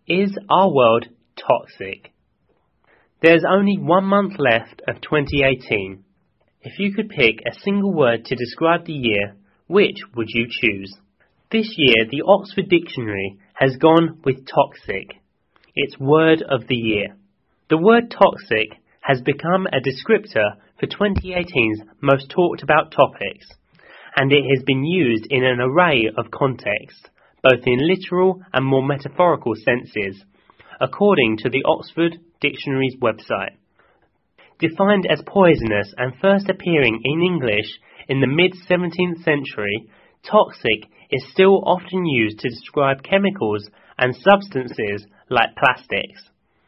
Is our world toxic? There's only 1 month left of 2018. If you could pick a single word to describe the year, which would you choose? This year, the Oxford Dictionary has gone with toxic. It's word of the year. The word toxic has become a descriptor for 2018's most talked about topics, and it has been used in an array of contexts, both in literal and more metaphorical senses, according to the Oxford Dictionary's website. Defined as poisonous and first appearing in English in the mid-17th century, toxic is still often used to describe chemicals and substances like plastics.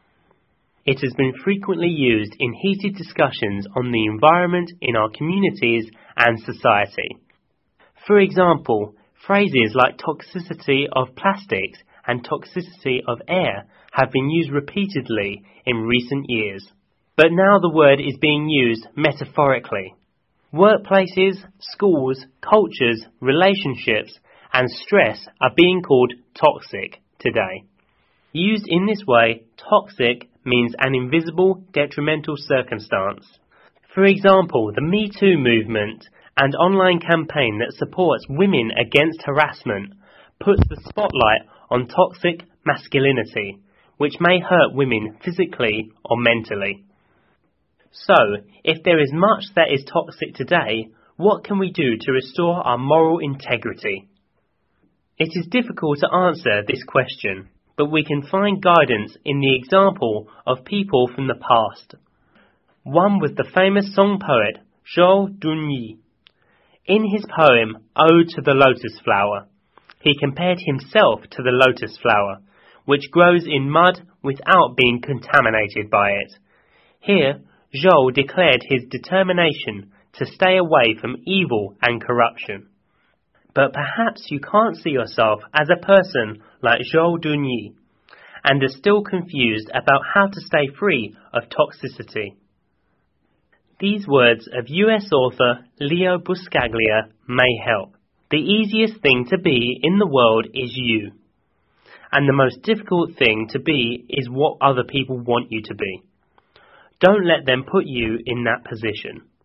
It has been frequently used in heated discussions on the environment in our communities and society. For example, phrases like toxicity of plastics and toxicity of air have been used repeatedly in recent years. But now the word is being used metaphorically. Workplaces, schools, cultures, relationships, and stress are being called toxic today. Used in this way, toxic means an invisible, detrimental circumstance. For example, the Me Too movement and online campaign that supports women against harassment puts the spotlight on toxic masculinity, which may hurt women physically or mentally. So, if there is much that is toxic today, what can we do to restore our moral integrity? It is difficult to answer this question, but we can find guidance in the example of people from the past. One was the famous song poet Zhou Dunyi. In his poem Ode to the Lotus Flower, he compared himself to the lotus flower, which grows in mud without being contaminated by it. Here, Zhou declared his determination to stay away from evil and corruption. But perhaps you can't see yourself as a person like Zhou Dunyi, and are still confused about how to stay free of toxicity. These words of US author Leo Buscaglia may help. The easiest thing to be in the world is you, and the most difficult thing to be is what other people want you to be. Don't let them put you in that position.